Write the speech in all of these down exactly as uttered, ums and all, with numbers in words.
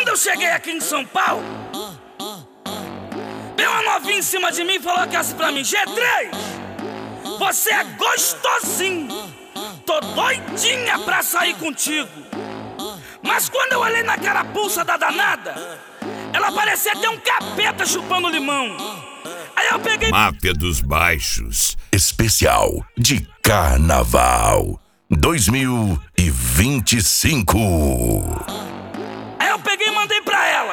eu cheguei aqui em São Paulo, veio uma novinha em cima de mim e falou que assim pra mim: G três, você é gostosinho, tô doidinha pra sair contigo. Mas quando eu olhei na carapuça da danada, ela parecia ter um capeta chupando limão. Aí eu peguei... Máfia dos Baixos, especial de Carnaval dois mil e vinte e cinco. Aí eu peguei e mandei pra ela: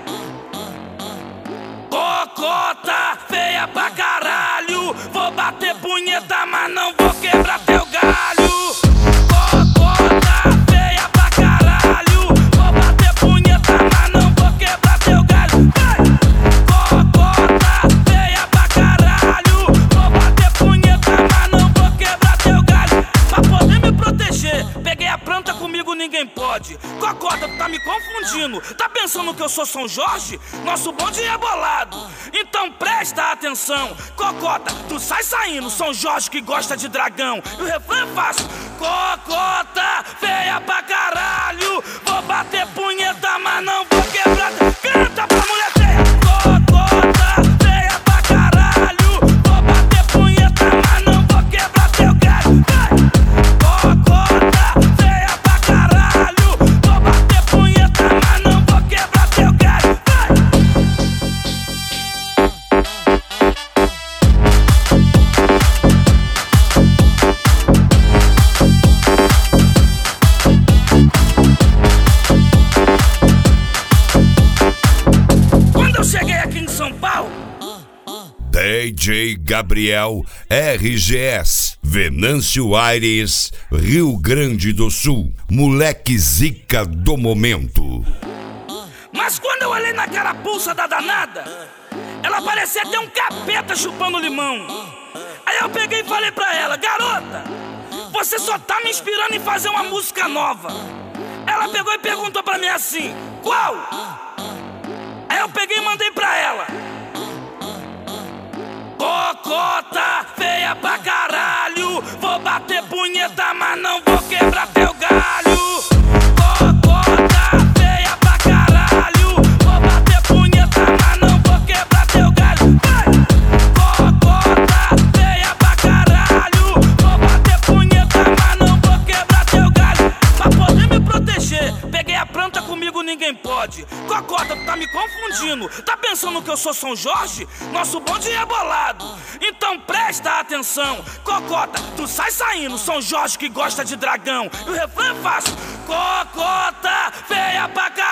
cocota feia pra caralho, vou bater punheta, mas não vou quebrar teu galho. Cocota feia pra caralho, vou bater punheta, mas não vou quebrar teu galho. Cocota feia pra caralho, vou bater punheta, mas não vou quebrar teu galho. Pra poder me proteger, peguei a planta, comigo ninguém pode. Cocota, tu tá me confundindo, tá pensando que eu sou São Jorge? Nosso bonde é bolado, então presta atenção. Cocota, tu sai saindo, São Jorge que gosta de dragão. E o refrão é fácil: cocota feia pra caralho, vou bater punheta, mas não vou quebrar. Canta pra mulher feia. Cocota feia pra caralho, vou bater punheta, mas não vou quebrar teu galho. Cocota feia pra caralho, vou bater punheta, mas não vou quebrar teu galho. Quando eu cheguei aqui em São Paulo, D J Gabriel R G S, Venâncio Aires, Rio Grande do Sul, moleque zica do momento. mas quando eu olhei na carapuça da danada, ela parecia ter um capeta chupando limão. Aí eu peguei e falei pra ela: garota, você só tá me inspirando em fazer uma música nova. Ela pegou e perguntou pra mim assim: qual? Aí eu peguei e mandei pra ela: cocota feia pra caralho, vou bater punheta, mas não vou quebrar teu galho. Cocota feia pra caralho, vou bater punheta, mas não vou quebrar teu galho. Cocota feia pra caralho, vou bater punheta, mas não vou quebrar teu galho. Pra poder me proteger, peguei a planta, comigo ninguém pode. Cocota, tu tá me confundindo, tá pensando que eu sou São Jorge? Nosso bonde é bolado, então presta atenção. Cocota, tu sai saindo, São Jorge que gosta de dragão. E o refrão é fácil: cocota feia pra caralho,